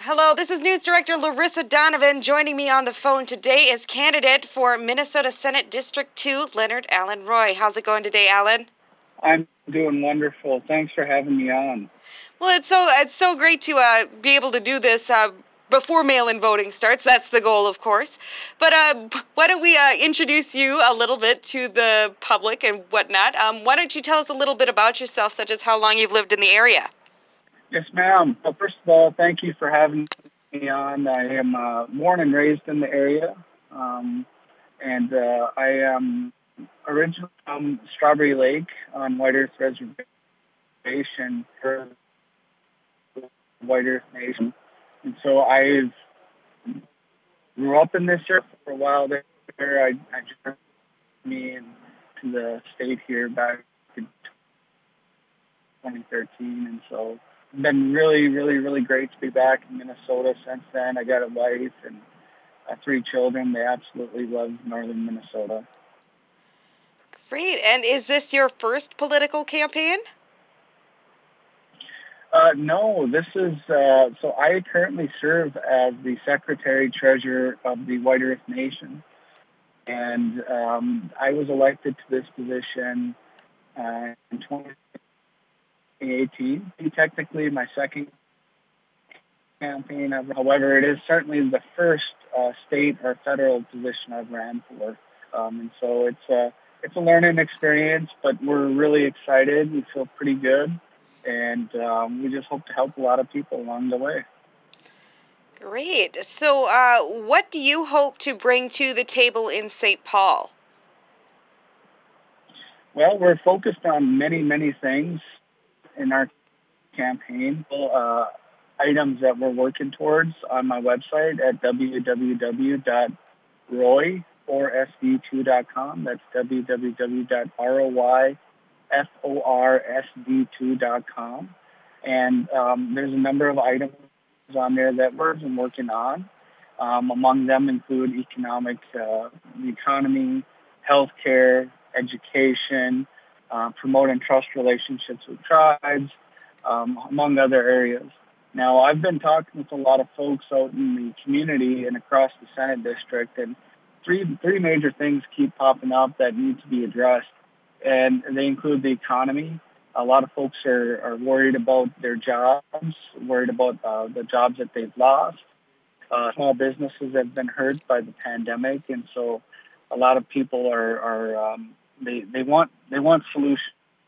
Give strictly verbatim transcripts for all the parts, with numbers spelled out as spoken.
Hello, this is News Director Larissa Donovan. Joining me on the phone today is candidate for Minnesota Senate District two, Leonard Allen Roy. How's it going today, Allen? I'm doing wonderful. Thanks for having me on. Well, it's so it's so great to uh, be able to do this uh, before mail-in voting starts. That's the goal, of course. But uh, why don't we uh, introduce you a little bit to the public and whatnot? Um, why don't you tell us a little bit about yourself, such as how long you've lived in the area? Yes, ma'am. Well, first of all, thank you for having me on. I am uh, born and raised in the area, um, and uh, I am originally from Strawberry Lake on White Earth Reservation for White Earth Nation. And so I grew up in this area for a while there. I, I joined me into the state here back in twenty thirteen, and so it's been really, really, really great to be back in Minnesota since then. I got a wife and uh, three children. They absolutely love northern Minnesota. Great. And is this your first political campaign? Uh, no, this is, uh, so I currently serve as the Secretary Treasurer of the White Earth Nation. And um, I was elected to this position uh, in twenty eighteen. Technically, my second campaign ever. However, it is certainly the first uh, state or federal position I've ran for. Um, and so it's a, it's a learning experience, but we're really excited. We feel pretty good. And um, we just hope to help a lot of people along the way. Great. So uh, what do you hope to bring to the table in Saint Paul? Well, we're focused on many, many things in our campaign. Uh, items that we're working towards on my website at w w w dot roy four s d two dot com. That's w w w dot roy four s d two dot com. And um, there's a number of items on there that we're working on. Um, among them include economic, uh, the economy, healthcare, education, uh, promoting trust relationships with tribes, um, among other areas. Now, I've been talking with a lot of folks out in the community and across the Senate district, and three three major things keep popping up that need to be addressed, and they include the economy. A lot of folks are, are worried about their jobs, worried about uh, the jobs that they've lost. Uh, small businesses have been hurt by the pandemic, and so a lot of people are, are um, they they want they want solutions.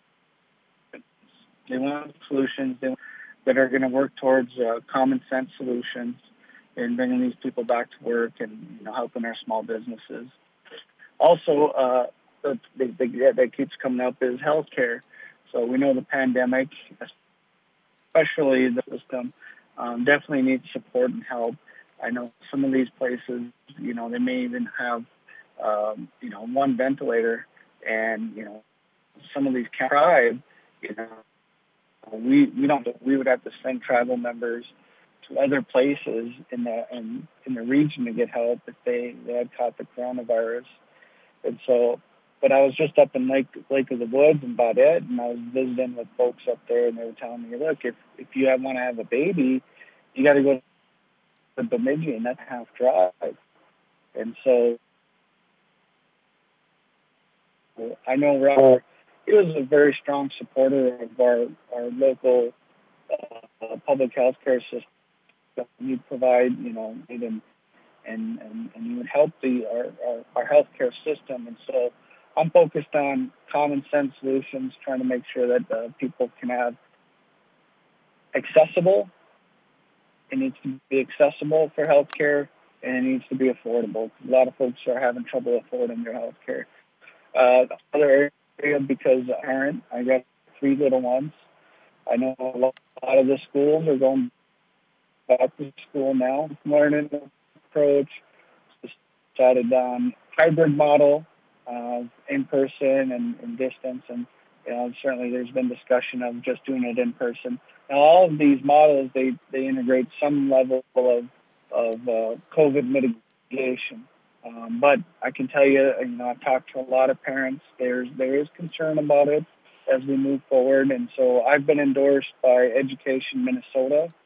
They want solutions that are going to work towards uh, common sense solutions and bringing these people back to work and, you know, helping our small businesses. Also, uh, the, the, the, that keeps coming up is healthcare. So we know the pandemic, especially the system, um, definitely needs support and help. I know some of these places, you know, they may even have, um, you know, one ventilator, and, you know, some of these tribes, you know, we we don't we would have to send tribal members to other places in the in, in the region to get help if they, they had caught the coronavirus. And so, but I was just up in Lake Lake of the Woods in Baudette, and I was visiting with folks up there, and they were telling me, look, if if you want to have a baby, you got to go to Bemidji, and that's half drive. And so, I know Robert, he was a very strong supporter of our our local uh, public health care system. You provide, you know, and and and, and you would help the our, our our healthcare system. And so, I'm focused on common sense solutions, trying to make sure that uh, people can have accessible. It needs to be accessible for healthcare, and it needs to be affordable. A lot of folks are having trouble affording their healthcare. Uh, other area, because I aren't, I got three little ones. I know a lot of the schools are going back to school now, learning approach, decided on hybrid model, uh, in person and, and distance, and you know, certainly there's been discussion of just doing it in person. Now, all of these models, they, they integrate some level of of uh, COVID mitigation. Um, but I can tell you, you know, I've talked to a lot of parents. There's there is concern about it as we move forward, and so I've been endorsed by Education Minnesota,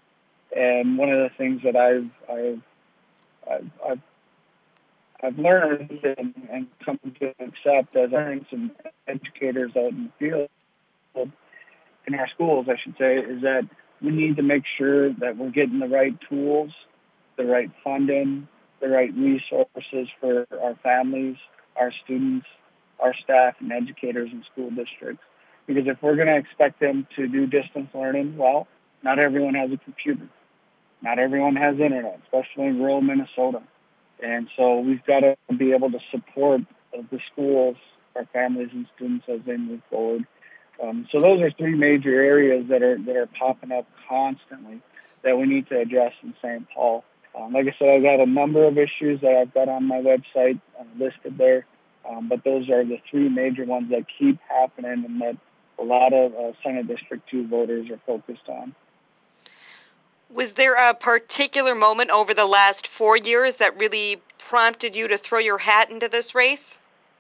And one of the things that I've I've I've, I've, I've learned and, and come to accept as I think some educators out in the field, in our schools, I should say, is that we need to make sure that we're getting the right tools, the right funding, the right resources for our families, our students, our staff, and educators in school districts. Because if we're going to expect them to do distance learning, well, not everyone has a computer. Not everyone has internet, especially in rural Minnesota. And so we've got to be able to support the schools, our families, and students as they move forward. Um, so those are three major areas that are that are popping up constantly that we need to address in Saint Paul. Um, like I said, I've got a number of issues that I've got on my website uh, listed there, um, but those are the three major ones that keep happening and that a lot of uh, Senate District two voters are focused on. Was there a particular moment over the last four years that really prompted you to throw your hat into this race?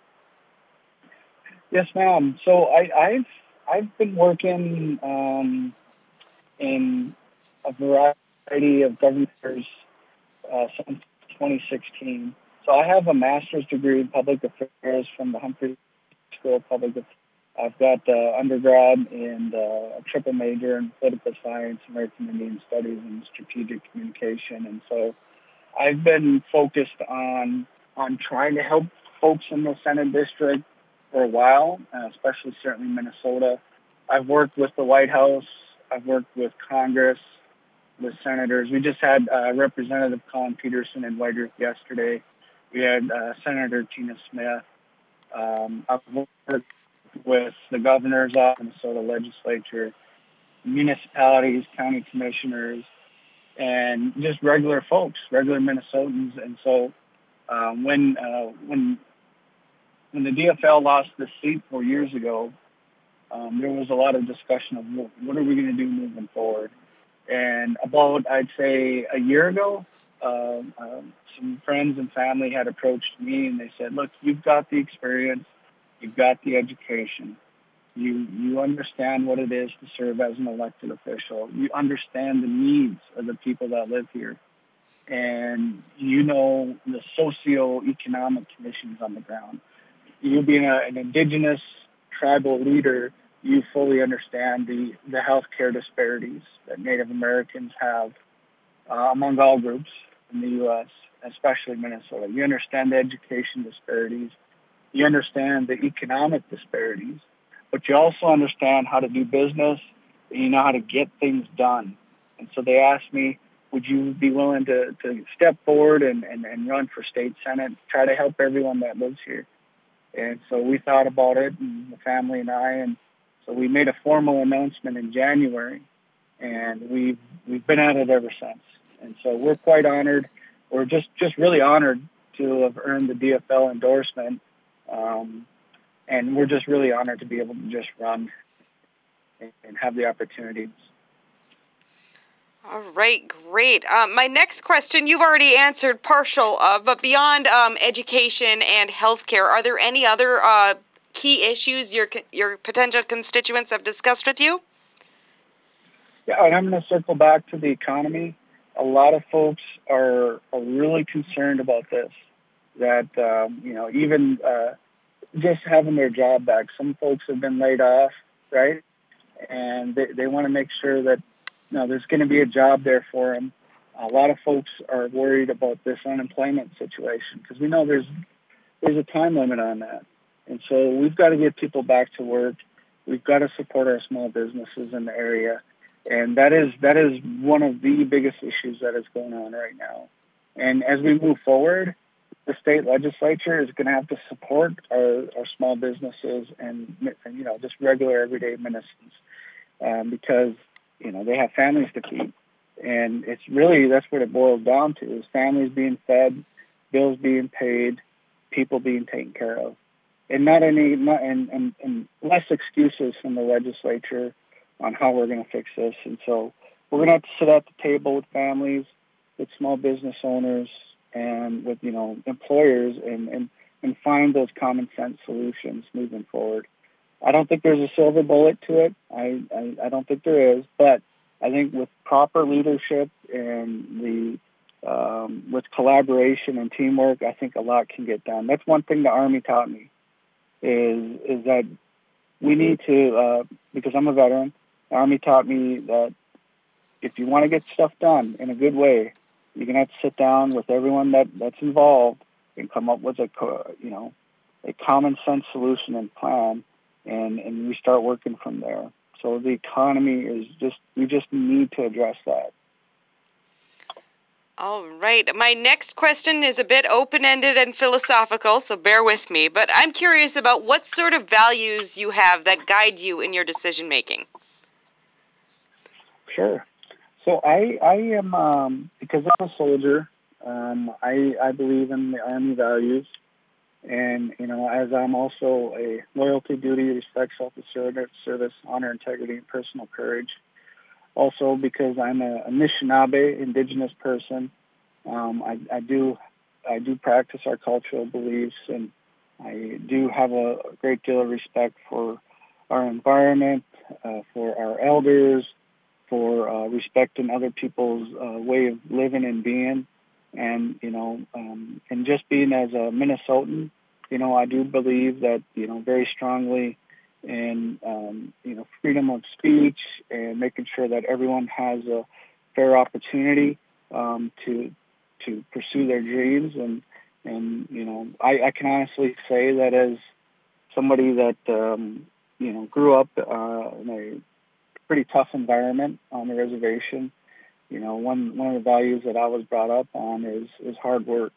Yes, ma'am. So I, I've I've been working um, in a variety of governors uh, since twenty sixteen. So I have a master's degree in public affairs from the Humphrey School of Public Affairs. I've got uh, undergrad and uh, a triple major in political science, American Indian Studies, and strategic communication. And so I've been focused on on trying to help folks in the Senate District for a while, uh, especially certainly Minnesota. I've worked with the White House. I've worked with Congress, with senators. We just had uh, Representative Colin Peterson in White Earth yesterday. We had uh, Senator Tina Smith. Um, I've worked with the governor's office, Minnesota legislature, municipalities, county commissioners, and just regular folks, regular Minnesotans. And so um, when uh, when when the D F L lost the seat four years ago, um, there was a lot of discussion of what, what are we going to do moving forward. And about, I'd say, a year ago, uh, um, some friends and family had approached me and they said, look, you've got the experience, you've got the education, you you understand what it is to serve as an elected official, you understand the needs of the people that live here, and you know the socio-economic conditions on the ground. You being a, an indigenous tribal leader, you fully understand the, the healthcare disparities that Native Americans have uh, among all groups in the U S, especially Minnesota. You understand the education disparities. You understand the economic disparities, but you also understand how to do business and you know how to get things done. And so they asked me, would you be willing to, to step forward and, and, and run for state senate, try to help everyone that lives here? And so we thought about it, and the family and I, and so we made a formal announcement in January, and we've we've been at it ever since. And so we're quite honored. We're just, just really honored to have earned the D F L endorsement, um, and we're just really honored to be able to just run and, and have the opportunities. All right, great. Um, my next question you've already answered partial of, but beyond um, education and healthcare, are there any other uh, key issues your your potential constituents have discussed with you? Yeah, and I'm going to circle back to the economy. A lot of folks are, are really concerned about this, that, um, you know, even uh, just having their job back. Some folks have been laid off, right? And they, they want to make sure that, you know, there's going to be a job there for them. A lot of folks are worried about this unemployment situation because we know there's there's a time limit on that. And so we've got to get people back to work. We've got to support our small businesses in the area. And that is that is one of the biggest issues that is going on right now. And as we move forward, the state legislature is going to have to support our, our small businesses and, and, you know, just regular everyday Minnesotans um, because, you know, they have families to feed. And it's really, that's what it boils down to, is families being fed, bills being paid, people being taken care of. And not any, not, and, and, and less excuses from the legislature on how we're going to fix this. And so we're going to have to sit at the table with families, with small business owners, and with, you know, employers and, and, and find those common sense solutions moving forward. I don't think there's a silver bullet to it. I, I, I don't think there is, but I think with proper leadership and the um, with collaboration and teamwork, I think a lot can get done. That's one thing the Army taught me is is that we need to, uh, because I'm a veteran, the Army taught me that if you want to get stuff done in a good way, you're going to have to sit down with everyone that, that's involved and come up with a, you know, a common sense solution and plan, and, and we start working from there. So the economy is just, we just need to address that. All right. My next question is a bit open-ended and philosophical, so bear with me. But I'm curious about what sort of values you have that guide you in your decision-making. Sure. So I, I am, um, because I'm a soldier, um, I, I believe in the Army values. And, you know, as I'm also a loyalty, duty, respect, self-service, honor, integrity, and personal courage. Also, because I'm a Anishinaabe indigenous person, um, I, I do I do practice our cultural beliefs, and I do have a great deal of respect for our environment, uh, for our elders, for uh, respecting other people's uh, way of living and being, and you know, um, and just being as a Minnesotan, you know, I do believe that you know very strongly. And, um, you know, freedom of speech and making sure that everyone has a fair opportunity um, to to pursue their dreams. And, and you know, I, I can honestly say that as somebody that, um, you know, grew up uh, in a pretty tough environment on the reservation, you know, one, one of the values that I was brought up on is, is hard work.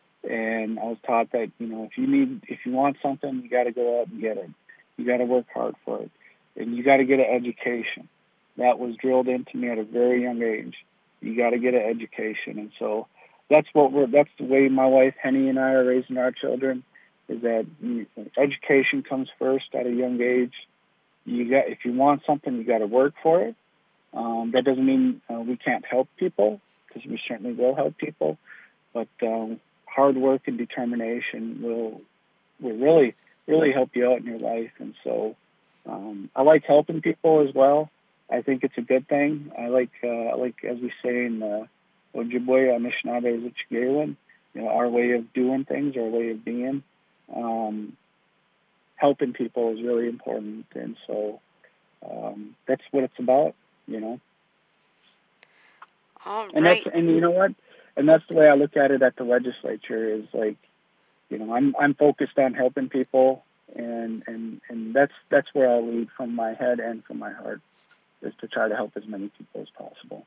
And I was taught that, you know, if you need, if you want something, you got to go out and get it. You got to work hard for it, and you got to get an education. That was drilled into me at a very young age. You got to get an education, and so that's what we're. That's the way my wife Henny and I are raising our children. Is that education comes first at a young age. You got if you want something, you got to work for it. Um, that doesn't mean uh, we can't help people, because we certainly will help people, but um, hard work and determination will will really. really help you out in your life. And so um, I like helping people as well. I think it's a good thing. I like, uh, like as we say in uh, Ojibwe, Anishinaabe, Zichigewin, you know, our way of doing things, our way of being. Um, helping people is really important. And so um, that's what it's about, you know. All and right. that's, and you know what? And that's the way I look at it at the legislature is like, you know, I'm I'm focused on helping people, and, and, and that's that's where I lead from my head and from my heart, is to try to help as many people as possible.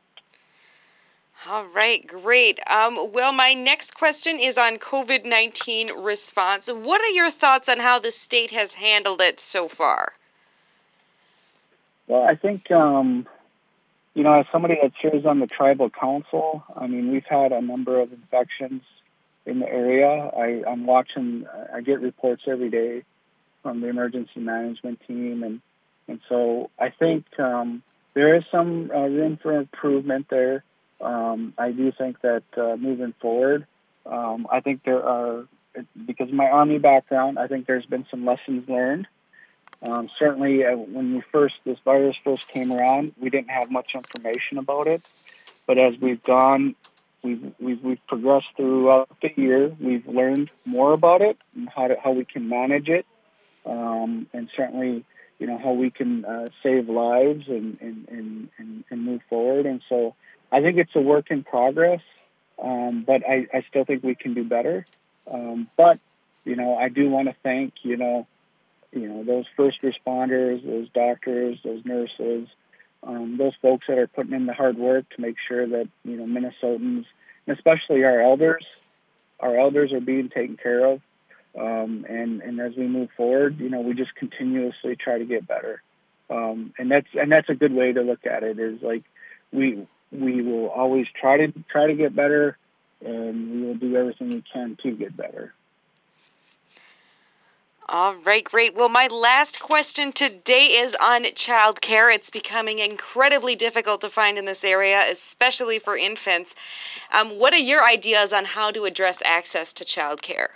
All right, great. Um, well, my next question is on COVID nineteen response. What are your thoughts on how the state has handled it so far? Well, I think, um, you know, as somebody that serves on the tribal council, I mean, we've had a number of infections in the area. I, I'm watching, I get reports every day from the emergency management team. And, and so I think um, there is some uh, room for improvement there. Um, I do think that uh, moving forward, um, I think there are, because of my Army background, I think there's been some lessons learned. Um, certainly uh, when we first, this virus first came around, we didn't have much information about it. But as we've gone We've, we've we've progressed throughout the year. We've learned more about it and how to, how we can manage it, um, and certainly, you know, how we can uh, save lives and and, and, and and move forward. And so, I think it's a work in progress, um, but I, I still think we can do better. Um, but you know, I do want to thank you know, you know, those first responders, those doctors, those nurses. Um, those folks that are putting in the hard work to make sure that, you know, Minnesotans, and especially our elders, our elders are being taken care of. Um, and, and as we move forward, you know, we just continuously try to get better. Um, and that's, and that's a good way to look at it is like, we, we will always try to try to get better, and we will do everything we can to get better. All right, great. Well, my last question today is on childcare. It's becoming incredibly difficult to find in this area, especially for infants. Um, what are your ideas on how to address access to childcare?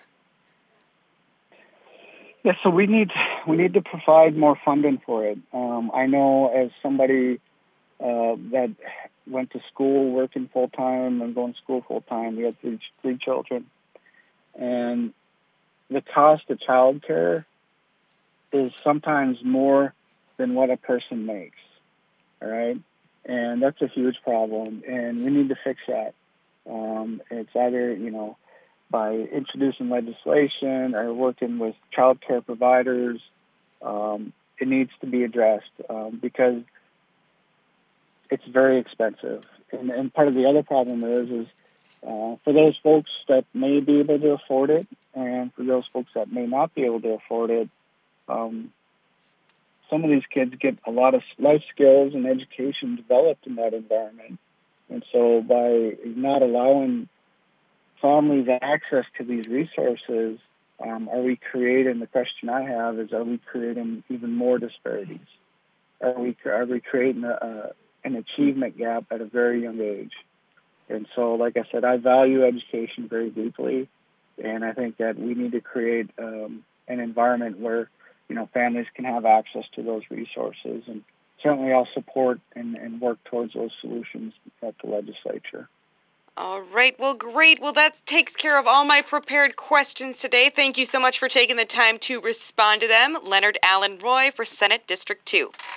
Yeah, so we need we need to provide more funding for it. Um, I know as somebody uh, that went to school working full time and going to school full time. We had three, three children. And the cost of childcare is sometimes more than what a person makes. All right. And that's a huge problem. And we need to fix that. Um, it's either, you know, by introducing legislation or working with child care providers. Um, it needs to be addressed um, because it's very expensive. And, and part of the other problem is, is uh, for those folks that may be able to afford it, and for those folks that may not be able to afford it, um, some of these kids get a lot of life skills and education developed in that environment. And so by not allowing families access to these resources, um, are we creating, the question I have is, are we creating even more disparities? Are we, are we creating a, a, an achievement gap at a very young age? And so, like I said, I value education very deeply, and I think that we need to create um, an environment where, you know, families can have access to those resources. And certainly I'll support and, and work towards those solutions at the legislature. All right. Well, great. Well, that takes care of all my prepared questions today. Thank you so much for taking the time to respond to them. Leonard Allen Roy for Senate District two.